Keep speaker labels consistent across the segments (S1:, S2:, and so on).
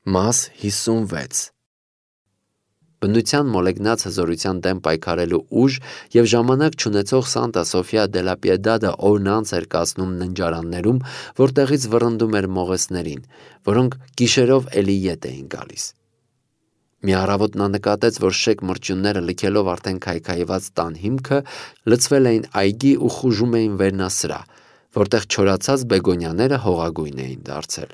S1: Մաս 56 Բնության մոլեգնած հզորության դեմ պայքարելու ուժ և ժամանակ չունեցող Սանտա Սոֆիա դելա Պիեդադը օրն անց էր կացնում ննջարաններում, որտեղից վռնդում էր մողեսներին, որոնք գիշերով էլի ետ էին գալիս։ Մի առավոտ նա նկատեց, որ շեկ մրջյունները լքելով արդեն քայքայված տան հիմքը, լցվել էին այգի ու խուժում էին վերնասրահ, որտեղ չորացած բեգոնյաները հողագույն էին դարձել։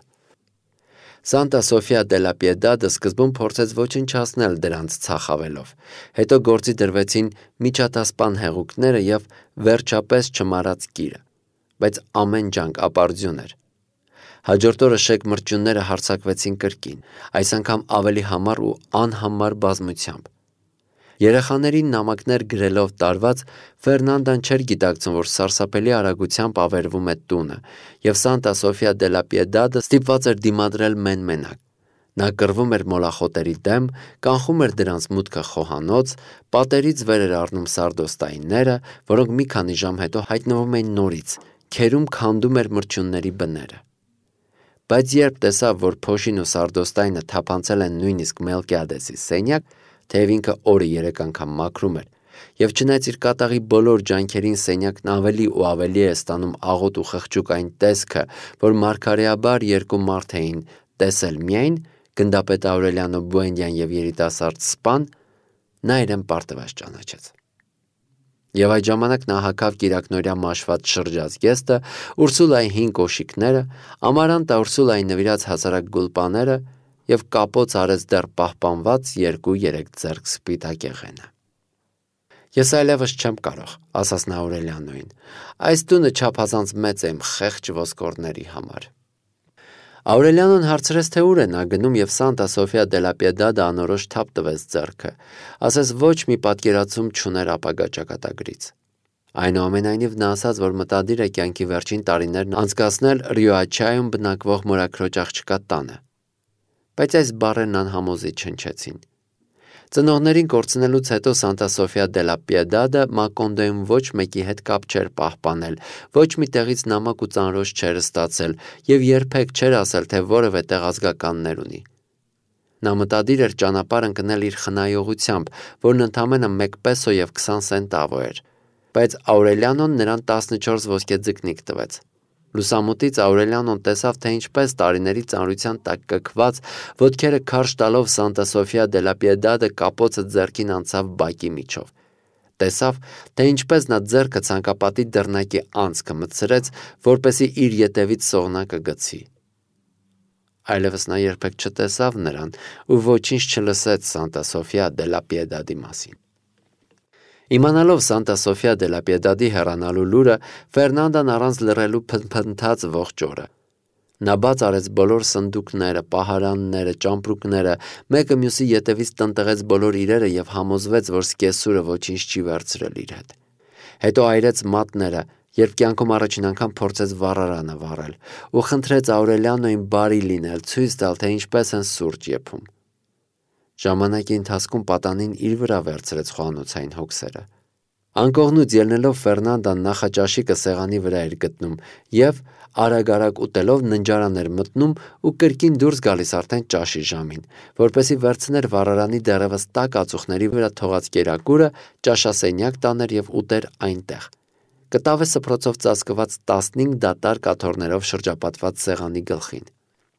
S1: Սանտա Սոֆիա դելա Պիեդադը սկզբում փորձեց ոչնչացնել դրանց ցախավելով, հետո գործի դրվեցին միջատասպան հեղուկները և վերջապես չմարած կիրը, բայց ամեն ջանք ապարդյուն էր։ Հաջորդ օրը շեկ մրջյունները հարձակվեցին կրկին, այս անգամ ավելի համառ ու անհամար բազմությամբ։ Երեխաներին նամակներ գրելով տարված, Ֆերնանդան չէր գիտակցում, որ սարսափելի արագությամբ ավերվում է տունը, և Սանտա Սոֆիա դելա Պիեդադը ստիպված էր դիմադրել մեն-մենակ։ Նա կռվում էր մոլախոտերի դեմ, կանխում էր դրանց մուտքը խոհանոց, պատերից վեր էր առնում սարդոստայինները, որոնք մի քանի ժամ հետո հայտնվում էին նորից, քերում քանդում էր մրջյունների բները։ Բայց երբ տեսավ, որ փոշին ու սարդոստայնը թափանցել են նույնիսկ Մելկիադեսի սենյակ, թեև ինքը օրը 3 անգամ մաքրում էր, և չնայած իր կատաղի բոլոր ջանքերին սենյակն ավելի ու ավելի է ստանում աղոտ ու խղճուկ այն տեսքը, որ մարգարեաբար երկու մարդ էին տեսել միայն, գնդապետ Աուրելիանո Բուենդիան և երիտասարդ սպան, նա իրեն պարտևաշ ճանաչեց։ Եվ այդ ժամանակ նա հագավ կիրակնօրյա մաշված շրջազգեստը, Ուրսուլայի 5 կոշիկները, Ամարանտա Ուրսուլայի նվիրած հասարակ գուլպաները և կապոց արեց դեռ պահպանված 2-3 ձեռք սպիտակ եղենը։ Ես այլևս չեմ կարող, ասաց նա Աուրելիանոյին, այս տունը չափազանց մեծ է իմ խեղճ ոսկորների համար։ Աուրելիանոն հարցրեց, թե ուր է նա գնում, և Սանտա Սոֆիա դելա Պիեդադը անորոշ թափ տվեց ձեռքը, ասես ոչ մի պատկերացում չուներ ապագա ճակատագրից։ Այնուամենայնիվ նա ասաց, որ մտադիր է կյանքի վերջին տարիներն անցկացնել Ռիոաչայում բնակվող մորաքրոջ աղջկա տանը։ Բայց այս բառերն անհամոզիչ հնչեցին։ Ծնողներին կորցնելուց հետո Սանտա Սոֆիա դելա Պիեդադը Մակոնդոյում ոչ մեկի հետ կապ չէր պահպանել, ոչ մի տեղից նամակ ու ծանրոց չէր ստացել և երբեք չէր ասել, թե որևէ տեղ ազգականներ ունի։ Նա մտադիր էր ճանապարհ ընկնել իր խնայողությամբ, որն ընդամենը 1 պեսո և 20 սենտավո էր, բայց Աուրելիանոն նրան 14 ոսկե ձկնիկ տվեց։ Լուսամուտից Աուրելիանոն տեսավ, թե ինչպես տարիների ծանրության տակ կքված, ոտքերը քարշ տալով Սանտա Սոֆիա դելա Պիեդադը կապոցը ձեռքին անցավ բակի միջով։ Տեսավ, թե ինչպես նա ձեռքը ցանկապատի դռնակի անցքը մտցրեց, որպեսզի իր ետևից սողնակը գցի։ Այլևս նա երբեք չտեսավ նրան ու ոչինչ չլսեց Սանտա Սոֆիա դելա Պիեդադի մասին։ Իմանալով Սանտա Սոֆիա դելա Պիեդադի հեռանալու լուրը, Ֆերնանդան առանց լռելու փնթփնթաց ողջ օրը։ Նա բաց արեց բոլոր սնդուկները, պահարանները, ճամպրուկները, մեկը մյուսի ետևից տնտղեց բոլոր իրերը և համոզվեց, որ սկեսուրը ոչինչ չի վերցրել իր հետ։ Հետո այրեց մատները, երբ կյանքում առաջին անգամ փորձեց վառարանը վառել, ու խնդրեց Աուրելիանոյին բարի լինել, ցույց տալ, թե ինչպես են սուրճ եփում։ Ժամանակի ընթացքում պատանին իր վրա վերցրեց խոհանոցային հոգսերը։ Անկողնուց ելնելով Ֆերնանդան նախաճաշիկը սեղանի վրա էր գտնում և արագ-արագ ուտելով ննջարան էր մտնում ու կրկին դուրս գալիս արդեն ճաշի ժամին, որպեսզի վերցներ վառարանի դեռևս տաք ածուխների վրա թողած կերակուրը, ճաշասենյակ տաներ և ուտեր այնտեղ։ Կտավե սփռոցով ծածկված 15 դատարկ աթոռներով շրջապատված սեղանի գլխին։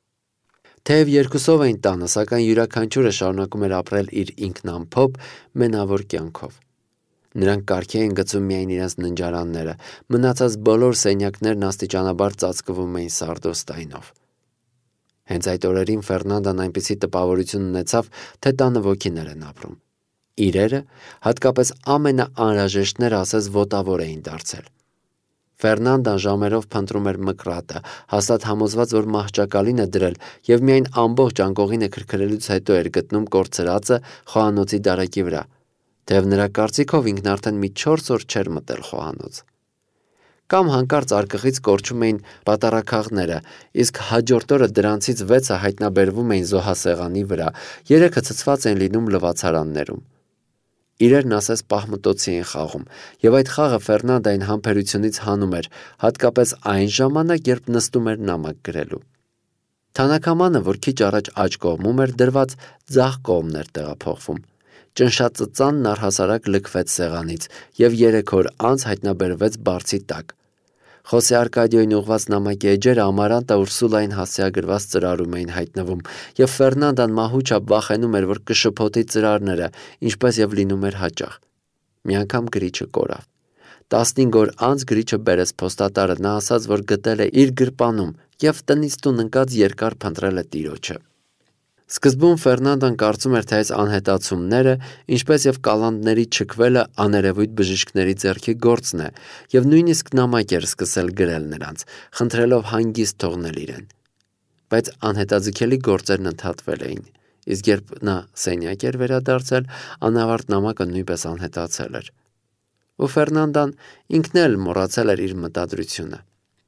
S1: Թեև երկուսով էին տանը, սակայն յուրաքանչյուրը շարունակում էր ապրել իր ինքնամփոփ, մենավոր կյանքով։ Նրանք կարգի էին գցում միայն իրենց ննջարանները, մնացած բոլոր սենյակներն աստիճանաբար ծածկվում էին սարդոստայնով։ Հենց այդ օրերին Ֆերնանդան այնպիսի տպավորություն ունեցավ, թե տանը ոգիներ են ապրում։ Իրերը, հատկապես ամենաանհրաժեշտները, ասես ոտավոր էին դարձել։ Ֆերնանդան ժամերով փնտրում էր մկրատը, հաստատ համոզված, որ մահճակալին է դրել, և միայն ամբողջ անկողինը քրքրելուց հետո էր գտնում կորցրածը խոհանոցի դարակի վրա, թեև նրա կարծիքով ինքն արդեն մի 4 օր չէր մտել խոհանոց։ Կամ հանկարծ արկղից կորչում էին պատառաքաղները, իսկ հաջորդ օրը դրանցից 6-ը հայտնաբերվում էին զոհասեղանի վրա, 3-ը ցցված էին լինում լվացարաններում։ Իրերն ասես պահմտոցի էին խաղում, և այդ խաղը Ֆերնանդային համբերությունից հանում էր, հատկապես այն ժամանակ, երբ նստում էր նամակ գրելու։ Թանաքամանը, որ քիչ առաջ աջ կողմում էր դրված, ձախ կողմն էր տեղափոխվում։ Ճնշածծանն առհասարակ լքվեց սեղանից և 3 օր անց հայտնաբերվեց բարձի տակ։ Խոսե Արկադիոյին ուղված նամակի էջերը Ամարանտա Ուրսուլային հասցեագրված ծրարում էին հայտնվում, և Ֆերնանդան մահուճապ վախենում էր, որ կշփոթի ծրարները, ինչպես և լինում էր հաճախ։ Մի անգամ գրիչը կորավ։ 15 օր անց գրիչը բերեց փոստատարը, նա ասաց, որ գտել է իր գրպանում և տնից տուն ընկած երկար փնտրել է տիրոջը։ Սկզբում Ֆերնանդան կարծում էր, թե այս անհետացումները, ինչպես և կալանդների չքվելը աներևույթ բժիշկների ձեռքի գործն է, և նույնիսկ նամակ էր սկսել գրել նրանց, խնդրելով հանգիստ թողնել իրեն։ Բայց անհետաձգելի գործերն ընդհատվել էին, իսկ երբ նա սենյակ էր վերադարձել, անավարտ նամակը նույնպես անհետացել էր։ Ու Ֆերնանդան ինքն էլ մոռացել էր իր մտադրությունը։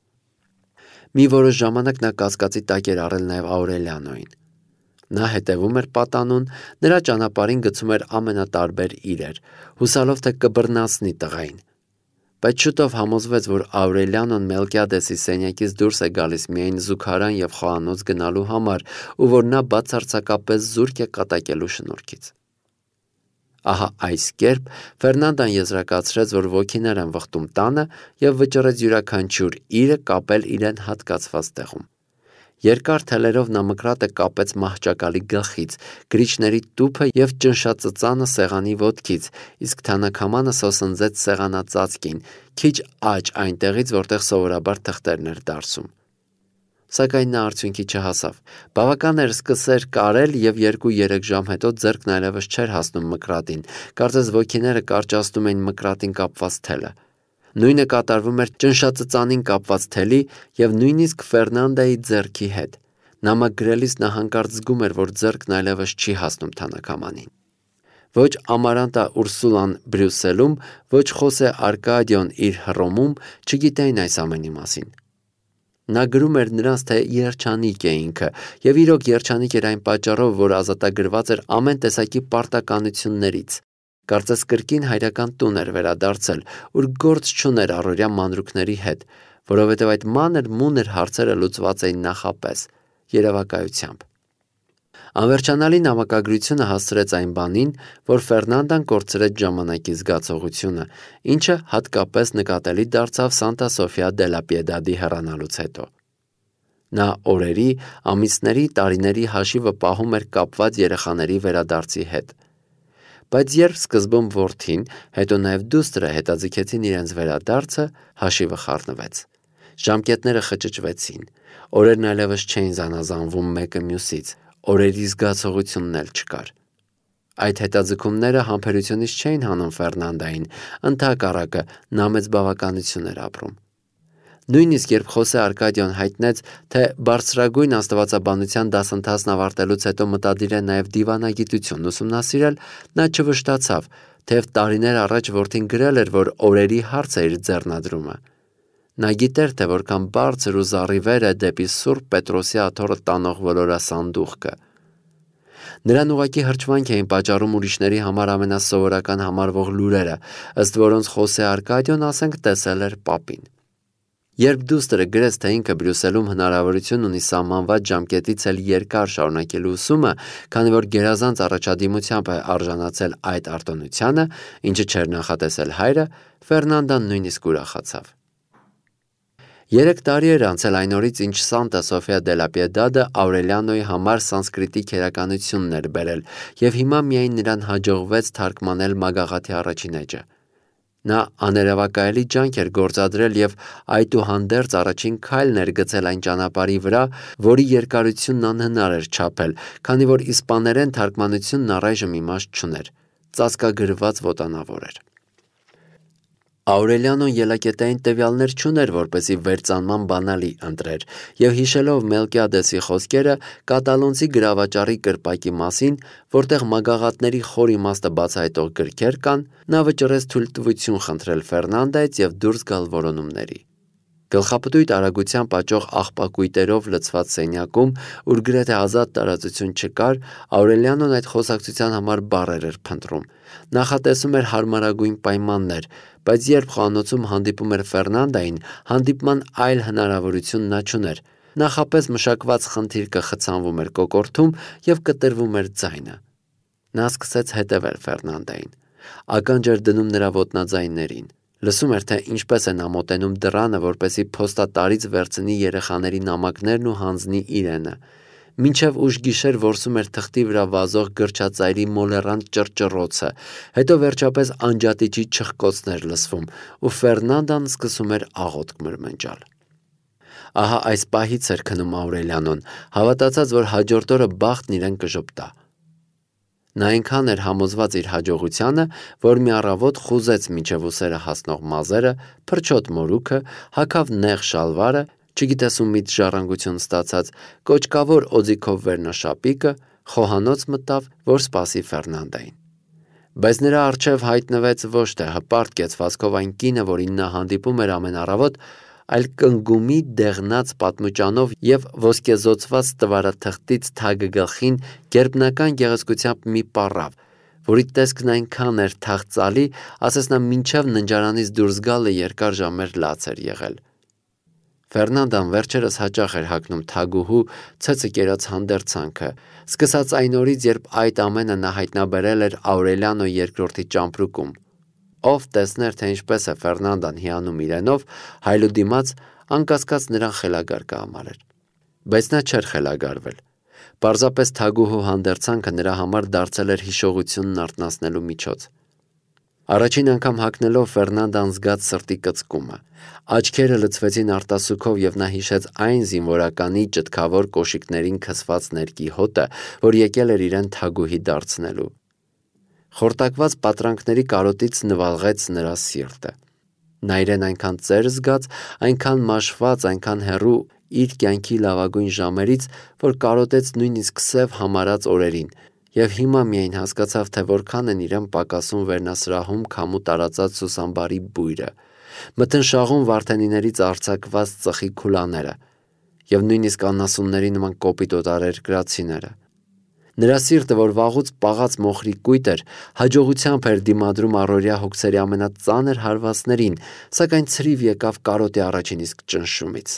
S1: Մի որոշ ժամանակ նա կասկածի տակ էր առել նաև Աուրելիանոյին։ Նա հետևում էր պատանուն, նրա ճանապարհին գցում էր ամենատարբեր իրեր, հուսալով թե կբռնացնի տղային։ Բայց շուտով համոզվեց, որ Աուրելիանոն Մելկիադեսի սենյակից դուրս է գալիս միայն զուգարան և խոհանոց գնալու համար, ու որ նա բացարձակապես զուրկ է կատակելու շնորհքից։ Ահա այս կերպ Ֆերնանդան եզրակացրեց, որ ոգիներ են վխտում տանը և վճռեց յուրաքանչյուր իրը կապել իրեն հատկացված տեղում։ Երկար թելերով նա մկրատը կապեց մահճակալի գլխից, գրիչների տուփը և ճնշածծանը սեղանի ոտքից, իսկ թանաքամանը սոսնձեց սեղանածածկին, քիչ աջ այնտեղից, որտեղ սովորաբար թղթերն էր դարսում։ Սակայն նա արդյունքի չհասավ։ Բավական էր սկսեր կարել և 2-3 ժամ հետո ձեռքն այլևս չէր հասնում մկրատին, կարծես ոգիները կարճացնում էին մկրատին կապված թելը։ Նույնը կատարվում էր ճնշածծանին կապված թելի և նույնիսկ Ֆերնանդայի ձեռքի հետ։ Նամակ գրելիս նա հանկարծ զգում էր, որ ձեռքն այլևս չի հասնում թանաքամանին։ Ոչ Ամարանտա Ուրսուլան Բրյուսելում, ոչ Խոսե Արկադիոն իր Հռոմում չգիտեին այս ամենի մասին։ Նա գրում էր նրանց, թե երջանիկ է ինքը, և իրոք երջանիկ էր այն պատճառով, որ ազատագրված էր ամեն տեսակի պարտականություններից։ Կարծես կրկին հայրական տուն էր վերադարձել, ուր գործ չուներ առօրյա մանրուքների հետ, որովհետև այդ մանր-մունր հարցերը լուծված էին նախապես, երևակայությամբ։ Անվերջանալի նամակագրությունը հասցրեց այն բանին, որ Ֆերնանդան կորցրեց ժամանակի զգացողությունը, ինչը հատկապես նկատելի դարձավ Սանտա Սոֆիա դե լա Պիեդադի հեռանալուց հետո։ Նա օրերի, ամիսների, տարիների հաշիվը պահում էր կապված երեխաների վերադարձի հետ։ Բայց երբ սկզբում որդին, հետո նաև դուստրը հետաձգեցին իրենց վերադարձը, հաշիվը խառնվեց։ Ժամկետները խճճվեցին, օրերն այլևս չէին զանազանվում մեկը մյուսից, օրերի զգացողությունն էլ չկար։ Այդ հետաձգումները համբերությունից չէին հանում Ֆերնանդային, ընդհակառակը նա մեծ բավականություն էր ապրում։ Նույնիսկ երբ Խոսե Արկադիոն հայտնեց, թե բարձրագույն աստվածաբանության դասընթացն ավարտելուց հետո մտադիր է նաև դիվանագիտություն ուսումնասիրել, նա չվշտացավ, թեև տարիներ առաջ որդին գրել էր, որ օրերի հարց է իր ձեռնադրումը։ Նա գիտեր, թե որքան բարձր ու զառիվեր է դեպի Սուրբ Պետրոսի աթոռը տանող ոլորասանդուղքը։ Նրան ուղղակի հրճվանք էին պատճառում ուրիշների համար ամենասովորական համարվող լուրերը, ըստ որոնց Խոսե Արկադիոն, ասենք, տեսել էր պապին։ Երբ դուստրը գրեց, թե ինքը Բրյուսելում հնարավորություն ունի սահմանված ժամկետից էլ երկար շարունակել ուսումը, քանի որ գերազանց առաջադիմությամբ է արժանացել այդ արտոնությանը, ինչը չէր նախատեսել հայրը, Ֆերնանդան նույնիսկ ուրախացավ։ 3 տարի էր անցել այն օրից, ինչ Սանտա Սոֆիա դե լա Պիեդադը Աուրելիանոյի համար սանսկրիտի քերականությունն էր բերել, և հիմա միայն նրան հաջողվեց թարգմանել Մագաղաթի առաջին էջը։ Նա աներևակայելի ջանք էր գործադրել և այդուհանդերձ առաջին քայլն էր գցել այն ճանապարհի վրա, որի երկարությունն անհնար էր չափել, քանի որ իսպաներեն թարգմանությունն առայժմ իմաստ չուներ, ծածկագրված վոտանավոր էր։ Աուրելիանոն ելակետային տվյալներ չուներ, որպեսզի վերծանման բանալի ընտրեր, և հիշելով Մելկիադեսի խոսքերը կատալոնցի գրավաճառի կրպակի մասին, որտեղ մագաղաթների խոր իմաստը բացահայտող գրքեր կան, նա վճռեց թույլտվություն խնդրել Ֆերնանդայից և դուրս գալ որոնումների։ Գլխապտույտ արագությամբ աճող աղբակույտերով լցված սենյակում, ուր գրեթե ազատ տարածություն չկար, Աուրելիանոն այդ խոսակցության համար բառեր էր փնտրում։ Նախատեսում էր հարմարագույն պայմաններ, բայց երբ խոհանոցում հանդիպում էր Ֆերնանդային, հանդիպման այլ հնարավորություն նա չուներ, Նախապես մշակված խնդիր կխցանվում էր կոկորդում և կտրվում էր ձայնը։ Նա սկսեց հետևել Ֆերնանդային։ Ականջ էր դնում նրա ոտնաձայններին։ Լսում էր, թե ինչպես է նա մոտենում դռանը, որպեսզի փոստատարից վերցնի երեխաների նամակներն ու հանձնի իրենը։ Մինչև ուշ գիշեր որսում էր թղթի վրա վազող գրչածայրի մոլեռանդ ճռճռոցը, հետո վերջապես անջատիչի չխկոցներ լսվում, ու Ֆերնանդան սկսում էր աղոթք մրմնջալ։ Ահա այս պահից էր քնում Աուրելիանոն, հավատացած, որ հաջորդ օրը բախտն իրեն կժպտա։ Նա այնքան էր համոզված իր հաջողությանը, որ մի առավոտ խուզեց մինչև ուսերը հասնող մազերը, փրչոտ մորուքը, հագավ նեղ շալվարը, չգիտես ումից ժառանգություն ստացած, կոճկավոր օձիքով վերնաշապիկը, խոհանոց մտավ, որ սպասի Ֆերնանդային։ Բայց նրա առջև հայտնվեց ոչ թե հպարտ կեցվածքով այն կինը, որին նա հանդիպում էր ամեն առավոտ, այլ կնգումի դեղնած պատմուճանով և ոսկեզօծված տվարաթղթից թագը գլխին գերբնական գեղեցկությամբ մի պառավ, որի տեսքն այնքան էր թախծալի, ասես նա մինչև ննջարանից դուրս գալը երկար ժամեր լաց էր եղել։ Ֆերնանդան վերջերս հաճախ էր հագնում թագուհու ցեցը կերած հանդերձանքը, սկսած այն օրից, երբ այդ ամենը նա հայտնաբերել էր Աուրելիանո II ճամպրուկում։ Ով տեսներ, թե ինչպես է Ֆերնանդան հիանում իրենով, հայլու դիմաց, անկասկած նրան խելագար կհամարեր։ Բայց նա չէր խելագարվել։ Պարզապես թագուհու հանդերձանքը նրա համար դարձել էր հիշողությունն արթնացնելու միջոց։ Առաջին անգամ հագնելով Ֆերնանդան զգաց սրտի կծկումը։ Աչքերը լցվեցին արտասուքով և նա հիշեց այն զինվորականի ճտկավոր կոշիկներին քսված ներկի հոտը, որ եկել էր իրեն թագուհի դարձնելու։ Խորտակված պատրանքների կարոտից նվաղեց նրա սիրտը։ Նա իրեն այնքան ծեր զգաց, այնքան մաշված, այնքան հեռու իր կյանքի լավագույն ժամերից, որ կարոտեց նույնիսկ սև համարած օրերին, և հիմա միայն հասկացավ, թե որքան են իրեն պակասում վերնասրահում քամու տարածած սուսամբարի բույրը, մթնշաղում վարդենիներից արձակված ծխի քուլաները և նույնիսկ անասունների նման կոպիտ օտարերկրացիները։ Նրա սիրտը, որ վաղուց պաղած մոխրի կույտ էր, հաջողությամբ էր դիմադրում առօրյա հոգսերի ամենածանր հարվածներին, սակայն ցրիվ եկավ կարոտի առաջին իսկ ճնշումից։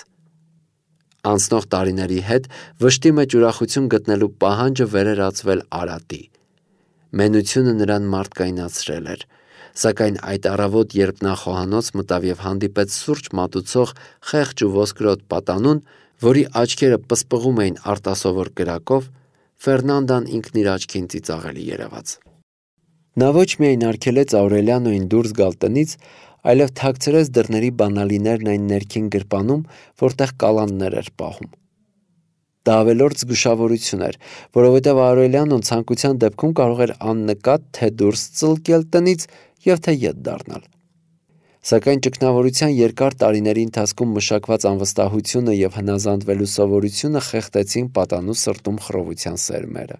S1: Անցնող տարիների հետ վշտի մեջ ուրախություն գտնելու պահանջը վեր էր ածվել արատի։ Մենությունը նրան մարդկայնացրել էր, սակայն այդ առավոտ, երբ նա խոհանոց մտավ և հանդիպեց սուրճ մատուցող խեղճ ու ոսկրոտ պատանուն, որի աչքերը պսպղում էին արտասովոր կրակով, Ֆերնանդան ինքն իր աչքին ծիծաղելի երևաց։ Նա ոչ միայն արգելեց Աուրելիանոին դուրս գալ տնից, այլև թաքցրեց դռների բանալիներն այն ներքին գրպանում, որտեղ կալաններ էր պահում։ Դա ավելորդ զգուշավորություն էր, որովհետև Աուրելիանոն ցանկության դեպքում կարող էր աննկատ թե դուրս ծլկել տնից և թե ետ դառնալ։ Սակայն ճգնավորության երկար տարիների ընթացքում մշակված անվստահությունը և հնազանդվելու սովորությունը խեղդեցին պատանու սրտում խռովության սերմերը։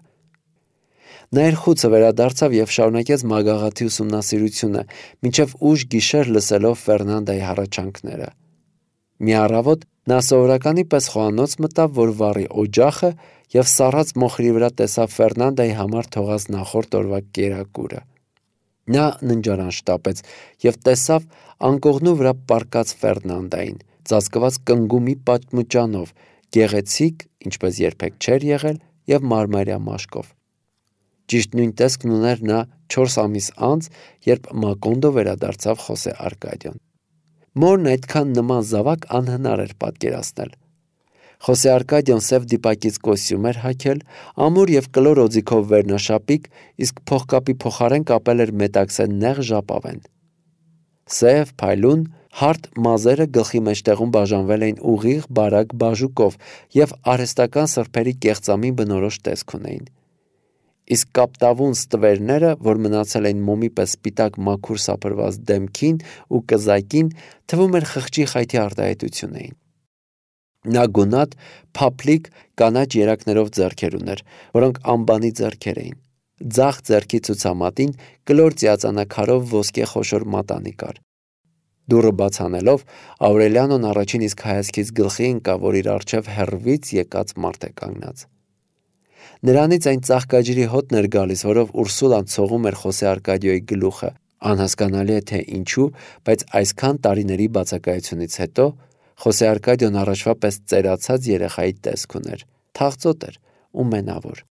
S1: Նա իր խուցը վերադարձավ և շարունակեց մագաղաթի ուսումնասիրությունը, մինչև ուշ գիշեր լսելով Ֆերնանդայի հառաչանքները։ Մի առավոտ նա սովորականի պես խոհանոց մտավ, որ վառի օջախը և սառած մոխրի վրա տեսավ Ֆերնանդայի համար թողած նախորդ օրվա կերակուրը։ Նա ննջարան շտապեց և տեսավ անկողնու վրա պառկած Ֆերնանդային, ծածկված կնգումի պատմուճանով, գեղեցիկ, ինչպես երբեք չէր եղել, և մարմարյա մաշկով։ Ճիշտ նույն տեսքն ուներ նա 4 ամիս անց, երբ Մակոնդո վերադարձավ Խոսե Արկադիոն։ Մորն այդքան նման զավակ անհնար էր պատկերացնել։ Խոսե Արկադիոն սև դիպակից կոստյում էր հագել, ամուր և կլոր օձիքով վերնաշապիկ, իսկ փողկապի փոխարեն կապել էր մետաքսե նեղ ժապավեն։ Սև, փայլուն, հարթ մազերը գլխի մեջտեղում բաժանվել էին ուղիղ բարակ բաժուկով և արհեստական սրբերի կեղծամի բնորոշ տեսք ունեին։ Իսկ կապտավուն ստվերները, որ մնացել էին մոմի պես սպիտակ մաքուր սափրված դեմքին ու կզակին, թվում էր խղճի խայթի արտահայտություն էին։ Նա գունատ, փափլիկ, կանաչ երակներով ձեռքեր ուներ, որոնք անբանի ձեռքեր էին։ Ձախ ձեռքի ցուցամատին կլոր ծիածանաքարով ոսկե խոշոր մատանի կար։ Դուռը բաց անելով, Աուրելիանոն առաջին իսկ հայացքից գլխի ընկավ, որ իր առջև հեռվից եկած մարդ է կանգնած։ Նրանից այն ծաղկաջրի հոտն էր գալիս, որով Ուրսուլան ցողում էր Խոսե Արկադիոյի գլուխը։ Անհասկանալի է թե ինչու, բայց այսքան տարիների բացակայությունից հետո Խոսե Արկադիոն առաջվա պես ծերացած երեխայի տեսք ուներ, թախծոտ էր ու մենավոր։